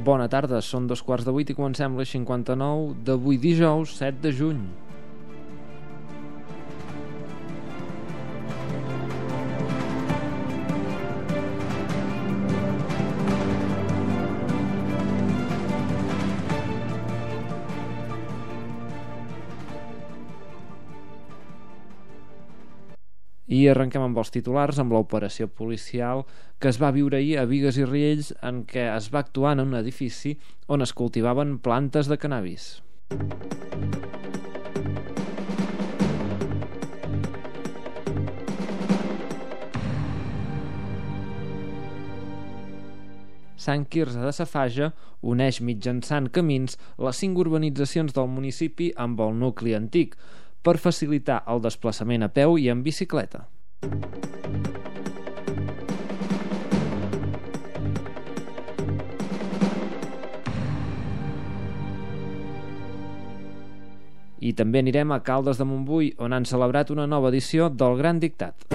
Bona tarda, són 2:15 i comencem les 59 d'avui dijous 7 de juny. I arrenquem amb els titulars, amb l'operació policial que es va viure ahir a Bigues i Riells, en què es va actuar en un edifici on es cultivaven plantes de cannabis. Sant Quirze de Safaja uneix mitjançant camins les 5 urbanitzacions del municipi amb el nucli antic, per facilitar el desplaçament a peu i en bicicleta. I també anirem a Caldes de Montbui, on han celebrat una nova edició del Gran Dictat.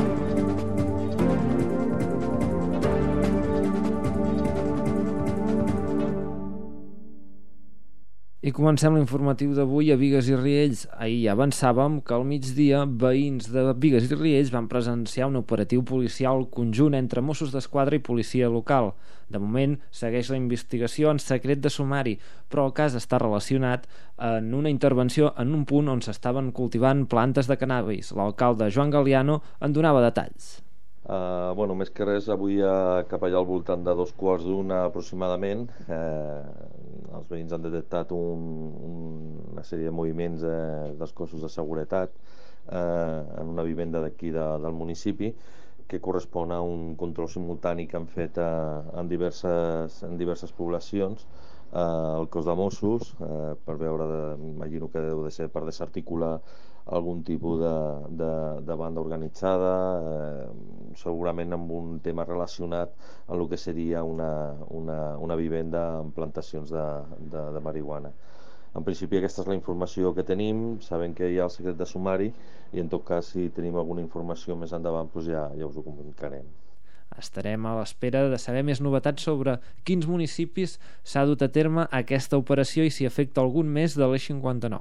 I comencem l'informatiu d'avui a Bigues i Riells. Ahir ja avançàvem que al migdia veïns de Bigues i Riells van presenciar un operatiu policial conjunt entre Mossos d'Esquadra i policia local. De moment segueix la investigació en secret de sumari, però el cas està relacionat en una intervenció en un punt on s'estaven cultivant plantes de cannabis. L'alcalde Joan Galiano en donava detalls. Més que res, avui cap allà al voltant de 2:15 aproximadament, els veïns han detectat una sèrie de moviments dels cossos de seguretat en una vivenda d'aquí del municipi, que correspon a un control simultani que han fet en diverses poblacions el cos de Mossos, per veure, imagino que deu de ser per desarticular algun tipus de banda organitzada, segurament amb un tema relacionat amb el que seria una vivenda amb plantacions de marihuana. En principi aquesta és la informació que tenim. Sabem que hi ha el secret de sumari i en tot cas si tenim alguna informació més endavant ja us ho comunicarem. Estarem a l'espera de saber més novetats sobre quins municipis s'ha dut a terme aquesta operació i si afecta algun més de l'Eix 59.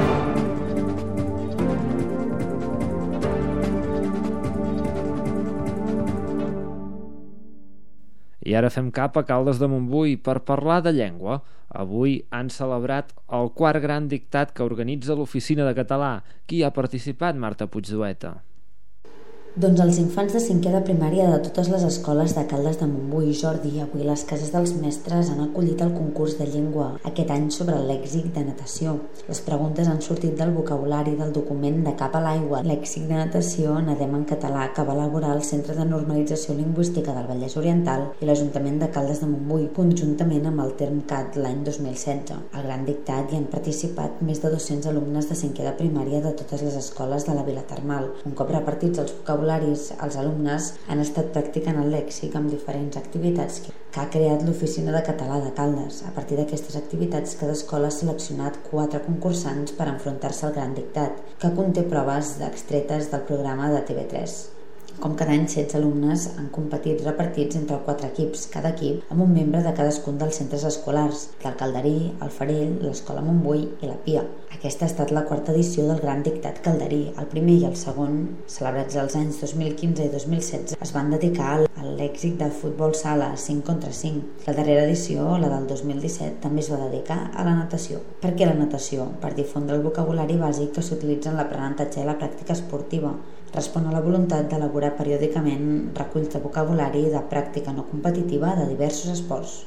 I ara fem cap a Caldes de Montbui per parlar de llengua. Avui han celebrat el 4è Gran Dictat que organitza l'Oficina de Català. Qui ha participat, Marta Puigdueta? Doncs els infants de 5è de primària de totes les escoles de Caldes de Montbui. Jordi, avui les cases dels mestres han acollit el concurs de llengua, aquest any sobre el lèxic de natació. Les preguntes han sortit del vocabulari del document De cap a l'aigua, lèxic de natació Nedem en català, que va elaborar el Centre de Normalització Lingüística del Vallès Oriental i l'Ajuntament de Caldes de Montbui, conjuntament amb el Termcat l'any 2016. Al Gran Dictat hi han participat més de 200 alumnes de 5è de primària de totes les escoles de la Vila Termal. Un cop repartits els vocabularis, els alumnes han estat practicant el lèxic amb diferents activitats que ha creat l'Oficina de Català de Caldes. A partir d'aquestes activitats, cada escola ha seleccionat 4 concursants per enfrontar-se al Gran Dictat, que conté proves extretes del programa de TV3. Com cada any, 16 alumnes han competit repartits entre 4 equips, cada equip amb un membre de cadascun dels centres escolars, del Calderí, el Farell, l'Escola Montbui i la Pia. Aquesta ha estat la 4a edició del Gran Dictat Calderí. El primer i el segon, celebrats els anys 2015 i 2016, es van dedicar al lèxic de futbol sala 5 contra 5. La darrera edició, la del 2017, també es va dedicar a la natació. Per què la natació? Per difondre el vocabulari bàsic que s'utilitza en l'aprenentatge i la pràctica esportiva. Respon a la voluntat d'elaborar periòdicament reculls de vocabulari de pràctica no competitiva de diversos esports.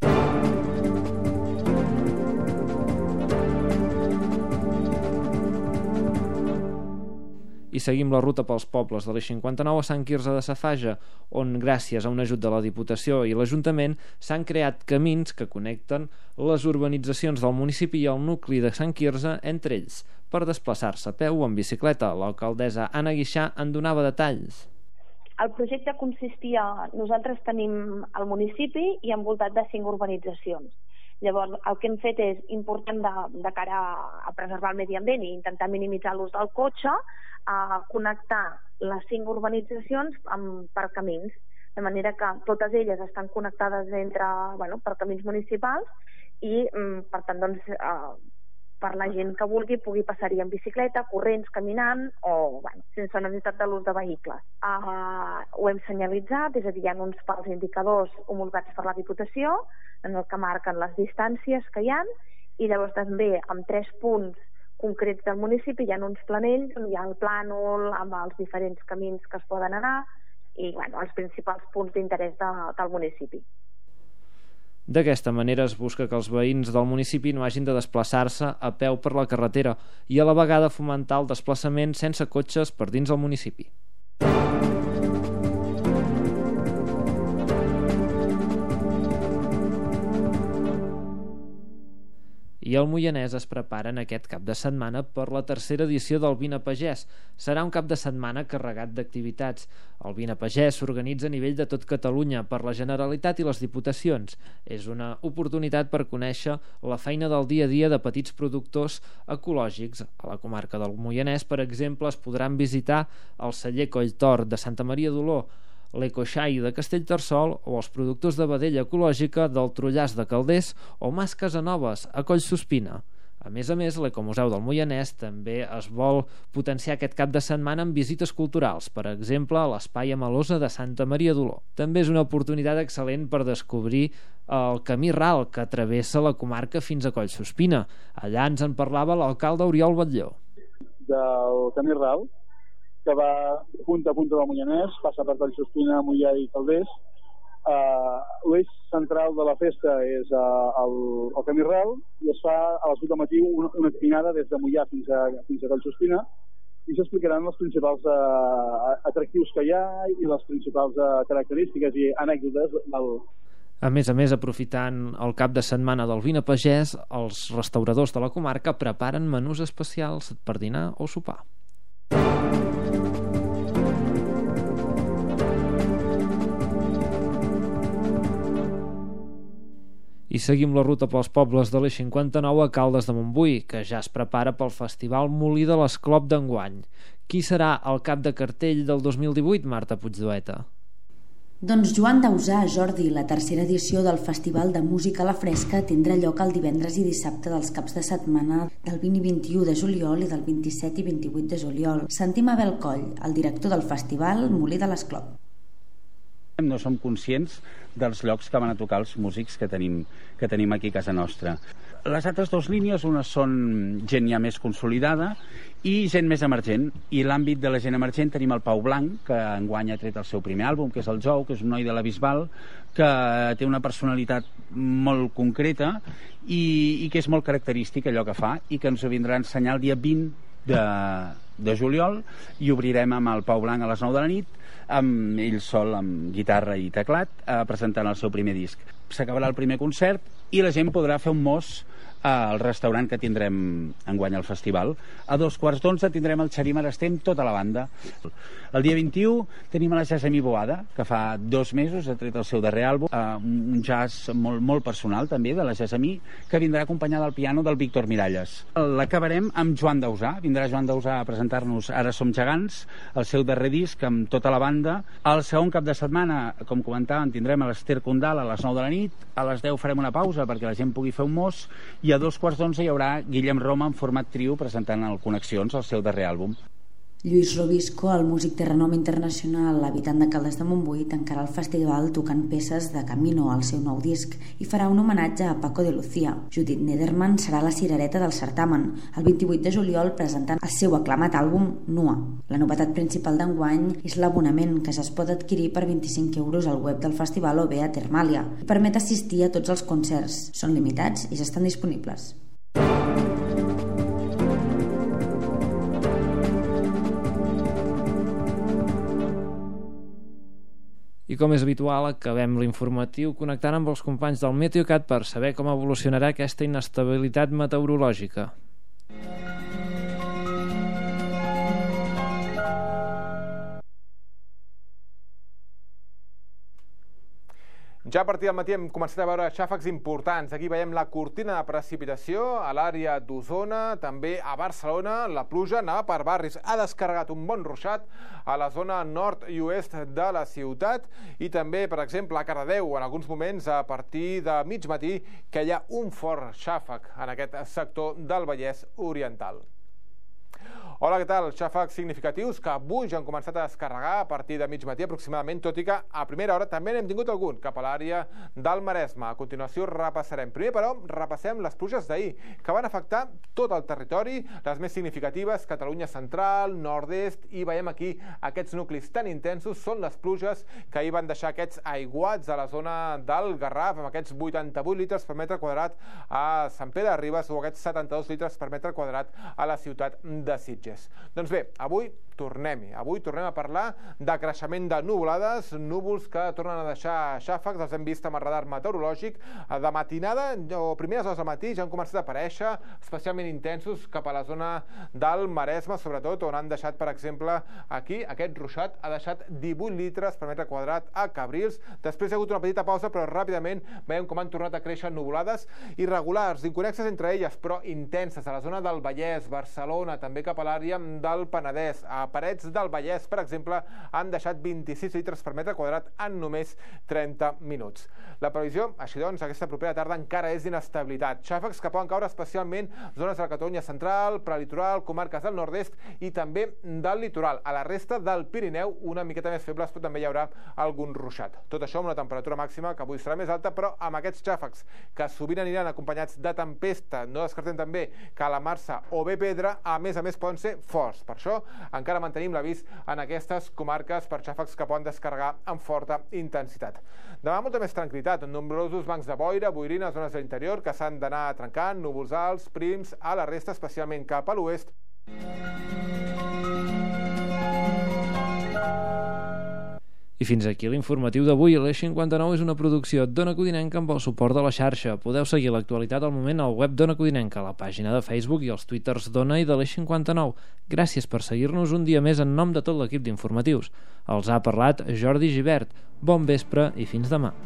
I seguim la ruta pels pobles de l'Eix 59 a Sant Quirze de Safaja, on gràcies a un ajut de la Diputació i l'Ajuntament s'han creat camins que connecten les urbanitzacions del municipi i el nucli de Sant Quirze entre ells, per desplaçar-se a peu o en bicicleta. L'alcaldessa Anna Guixà en donava detalls. El projecte consistia... Nosaltres tenim el municipi i envoltat de 5 urbanitzacions. Llavors, el que hem fet és important de cara a preservar el medi ambient i intentar minimitzar l'ús del cotxe, a connectar les 5 urbanitzacions per camins. de manera que totes elles estan connectades per camins municipals i, per tant, per la gent que vulgui pugui passar-hi en bicicleta, corrents, caminant o sense necessitat de l'ús de vehicles. Ho hem senyalitzat, és a dir, hi ha uns pals indicadors homologats per la Diputació en el que marquen les distàncies que hi ha, i llavors també amb 3 punts concrets del municipi hi ha uns planells on hi ha el plànol amb els diferents camins que es poden anar i els principals punts d'interès del municipi. D'aquesta manera es busca que els veïns del municipi no hagin de desplaçar-se a peu per la carretera i a la vegada fomentar el desplaçament sense cotxes per dins el municipi. I el Moianès es prepara en aquest cap de setmana per la tercera edició del Vine Pagès. Serà un cap de setmana carregat d'activitats. El Vine Pagès s'organitza a nivell de tot Catalunya per la Generalitat i les Diputacions. És una oportunitat per conèixer la feina del dia a dia de petits productors ecològics. A la comarca del Moianès, per exemple, es podran visitar el celler Colltort de Santa Maria d'Oló, l'Ecoxai de Castellterçol o els productors de vedella ecològica del Trullàs de Calders o Mas Casanovas a Collsospina. A més, l'Ecomuseu del Moianès també es vol potenciar aquest cap de setmana amb visites culturals, per exemple, a l'Espai Amalosa de Santa Maria d'Oló. També és una oportunitat excel·lent per descobrir el camí ral que travessa la comarca fins a Collsospina. Allà ens en parlava l'alcalde Oriol Batlló. Del camí ral, que va punta a punta del Moianès, passa per Collsospina, Moià i Calders. L'eix central de la festa és el camí ral i es fa a les 8 del matí una caminada des de Moià fins a Collsospina i s'explicaran els principals atractius que hi ha i les principals característiques i anècdotes del... A més, aprofitant el cap de setmana del Vine Pagès, els restauradors de la comarca preparen menús especials per dinar o sopar. I seguim la ruta pels pobles de l'E59 a Caldes de Montbui, que ja es prepara pel Festival Molí de l'Esclop d'enguany. Qui serà el cap de cartell del 2018, Marta Puigdueta? Doncs Joan Dausà, Jordi, la tercera edició del Festival de Música a la Fresca tindrà lloc el divendres i dissabte dels caps de setmana del 20 i 21 de juliol i del 27 i 28 de juliol. Sentim Abel Coll, el director del Festival Molí de l'Esclop. No som conscients dels llocs que van a tocar els músics que tenim aquí a casa nostra. Les altres 2 línies, una són gent ja més consolidada i gent més emergent. I l'àmbit de la gent emergent tenim el Pau Blanc, que enguany ha tret el seu primer àlbum, que és el Jou, que és un noi de la Bisbal, que té una personalitat molt concreta i que és molt característic allò que fa i que ens ho vindrà a ensenyar el dia 20 de juliol i obrirem amb el Pau Blanc a les 9 de la nit amb ell sol, amb guitarra i teclat, presentant el seu primer disc. S'acabarà el primer concert i la gent podrà fer un mos al restaurant que tindrem enguany al festival. A 2:15 tindrem el Xarimar Estem, tota la banda. El dia 21 tenim a la Jasmine Boada, que fa 2 mesos ha tret el seu darrer àlbum, un jazz molt personal també de la Jasmine, que vindrà acompanyada al piano del Víctor Miralles. L'acabarem amb Joan Dausà. Vindrà Joan Dausà a presentar-nos Ara som gegants, el seu darrer disc amb tota la banda. El segon cap de setmana, com comentàvem, tindrem a l'Ester Condal a les 9 de la nit. A les 10 farem una pausa perquè la gent pugui fer un mos i a 2:15 hi haurà Guillem Roma en format trio presentant el Connexions, el seu darrer àlbum. Lluís Robisco, el músic de renom internacional, habitant de Caldes de Montbui, tancarà el festival tocant peces de Camino, al seu nou disc, i farà un homenatge a Paco de Lucía. Judith Nederman serà la cirereta del certamen, el 28 de juliol presentant el seu aclamat àlbum Nua. La novetat principal d'enguany és l'abonament, que es pot adquirir per 25 euros al web del festival o bé a Termàlia, i permet assistir a tots els concerts. Són limitats i ja estan disponibles. I com és habitual, acabem l'informatiu connectant amb els companys del Meteocat per saber com evolucionarà aquesta inestabilitat meteorològica. Ja a partir del matí hem començat a veure xàfecs importants. Aquí veiem la cortina de precipitació a l'àrea d'Osona, també a Barcelona. La pluja anava per barris. Ha descarregat un bon ruixat a la zona nord i oest de la ciutat i també, per exemple, a Cardedeu, en alguns moments, a partir de mig matí, que hi ha un fort xàfec en aquest sector del Vallès Oriental. Hola, què tal? Xàfecs significatius que avui ja han començat a descarregar a partir de mig matí aproximadament, tot i que a primera hora també n'hem tingut algun cap a l'àrea del Maresme. A continuació repassarem. Primer, però, repassem les pluges d'ahir, que van afectar tot el territori, les més significatives, Catalunya central, nord-est, i veiem aquí aquests nuclis tan intensos són les pluges que ahir van deixar aquests aiguats a la zona del Garraf, amb aquests 88 litres per metre quadrat a Sant Pere de Ribes o aquests 72 litres per metre quadrat a la ciutat de Sitges. Doncs bé, avui tornem a parlar de creixement de nuvolades, núvols que tornen a deixar xàfecs, els hem vist amb el radar meteorològic de matinada o primeres hores del matí ja han començat a aparèixer, especialment intensos cap a la zona del Maresme, sobretot, on han deixat, per exemple, aquí, aquest ruixat ha deixat 18 litres per metre quadrat a Cabrils. Després hi ha hagut una petita pausa, però ràpidament veiem com han tornat a créixer nuvolades irregulars, inconnexes entre elles, però intenses, a la zona del Vallès, Barcelona, també cap a l'àrea del Penedès. A Parets del Vallès, per exemple, han deixat 26 litres per metre quadrat en només 30 minuts. La previsió, així doncs, aquesta propera tarda encara és d'inestabilitat. Xàfecs que poden caure especialment zones de la Catalunya central, prelitoral, comarques del nord-est i també del litoral. A la resta del Pirineu, una miqueta més febles, però també hi haurà algun ruixat. Tot això amb una temperatura màxima que avui serà més alta, però amb aquests xàfecs que sovint aniran acompanyats de tempesta, no descartem també calamarsa o bé pedra, a més poden ser forts. Per això encara mantenim l'avís en aquestes comarques per xàfecs que poden descarregar amb forta intensitat. Demà molta més tranquil·litat, nombrosos bancs de boira, boirina a zones de l'interior que s'han d'anar trencant, núvols alts, prims, a la resta, especialment cap a l'oest. I fins aquí l'informatiu d'avui. L'Eix 59 és una producció d'Ona Codinenca amb el suport de la xarxa. Podeu seguir l'actualitat al moment al web d'Ona Codinenca, a la pàgina de Facebook i els twitters d'Ona i de l'Eix 59. Gràcies per seguir-nos un dia més en nom de tot l'equip d'informatius. Els ha parlat Jordi Gibert. Bon vespre i fins demà.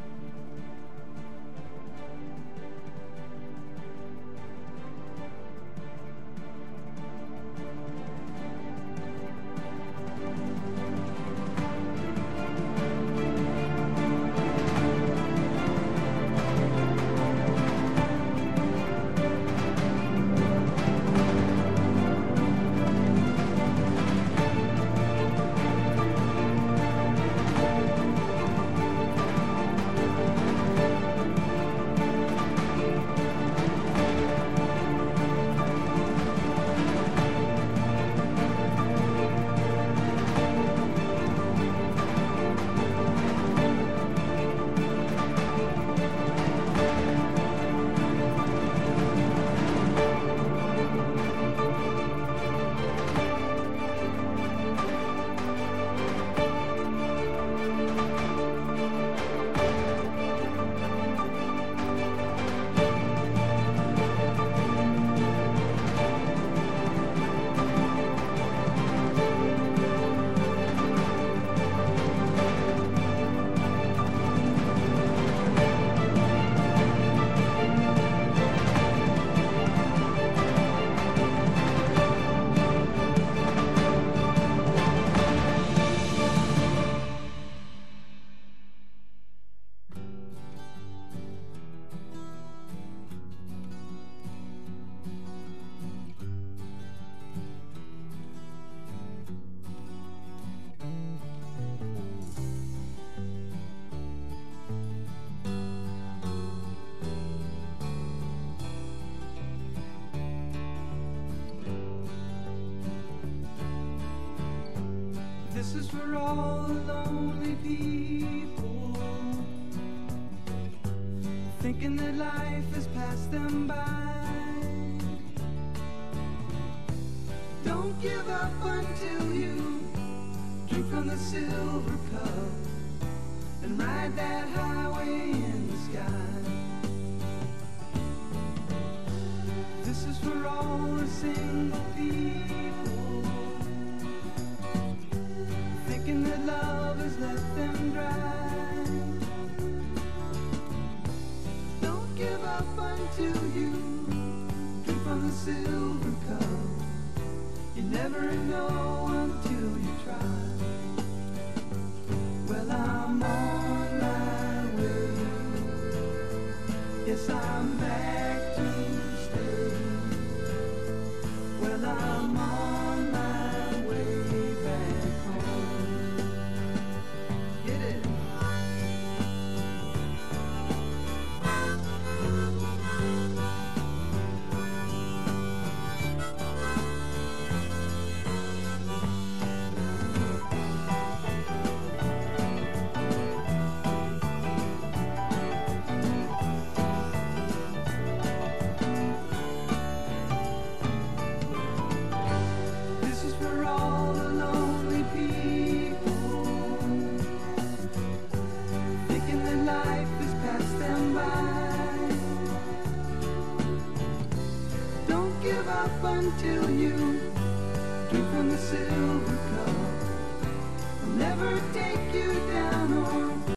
This is for all the lonely people, thinking that life has passed them by. Don't give up until you drink from the silver cup and ride that highway in the sky. This is for all the single people, thinking that love has left them dry. the silver cup. You never know until you try. Well, I'm on my way. Yes, I'm back to stay. Well, I'm on my way back home. Get it? This is for all the lonely people, thinking that life has passed them by. Don't give up until you drink from the silver cup. I'll never take you down.